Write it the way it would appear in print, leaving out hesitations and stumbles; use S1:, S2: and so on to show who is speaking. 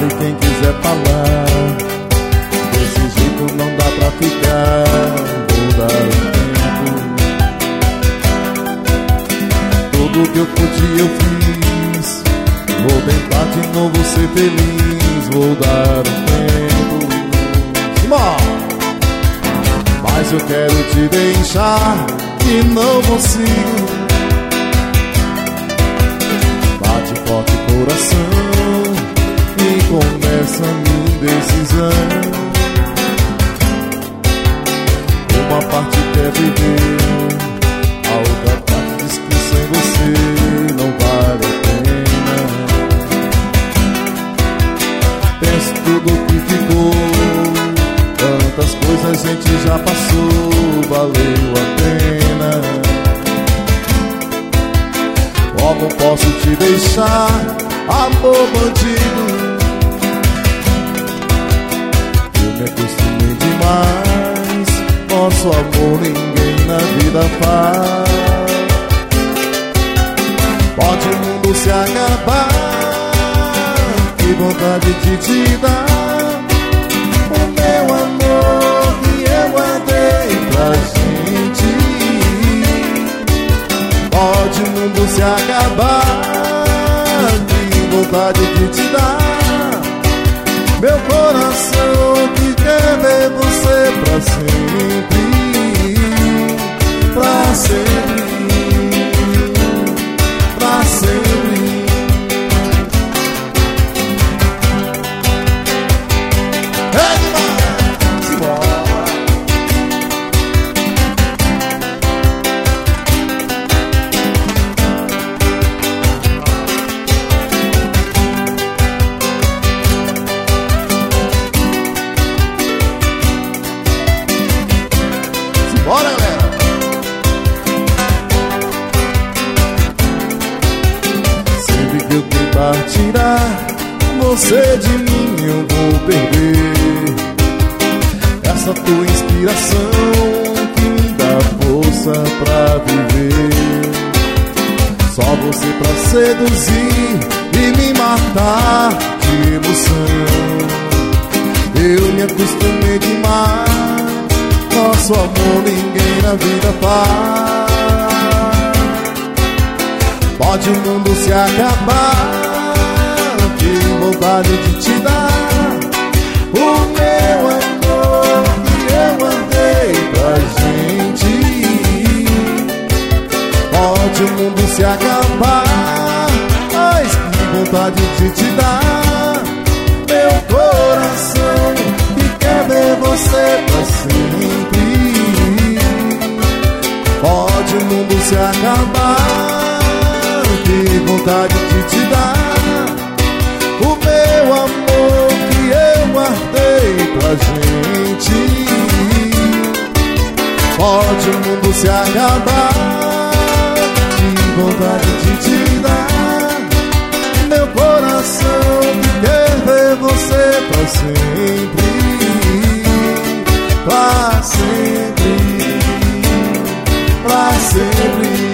S1: Fale quem quiser falar, desse jeito não dá pra ficar. Vou dar um tempo, tudo que eu podia eu fiz. Vou tentar de novo ser feliz. Vou dar um tempo, mas eu quero te deixar e não consigo. Bate forte o coração e começa a minha indecisão. Uma parte quer viver, a outra parte diz que sem você não vale a pena. Penso tudo que ficou, quantas coisas a gente já passou, valeu a pena. Como posso te deixar, amor bandido? Eu me acostumei demais, nosso amor ninguém na vida faz. Pode o mundo se acabar, que vontade de te dar o meu amor que eu guardei pra gente. Pode o mundo se acabar, que vontade de te dar meu coração que quer ver você pra sempre. Pra sempre, pra sempre. Bora, galera! Sempre que eu tentar tirar você de mim, eu vou perder essa tua inspiração que me dá força pra viver. Só você pra seduzir e me matar de emoção. Eu me acostumei demais, nosso amor ninguém na vida faz. Pode o mundo se acabar, que vontade de te dar o meu amor que eu guardei pra gente. Pode o mundo se acabar, mas que vontade de te dar meu coração que quer ver você pra sempre. Pode o mundo se acabar, que vontade de te dar o meu amor que eu guardei pra gente. Pode o mundo se acabar, que vontade de te dar meu coração que quer ver você pra sempre. Pra sempre, pra sempre.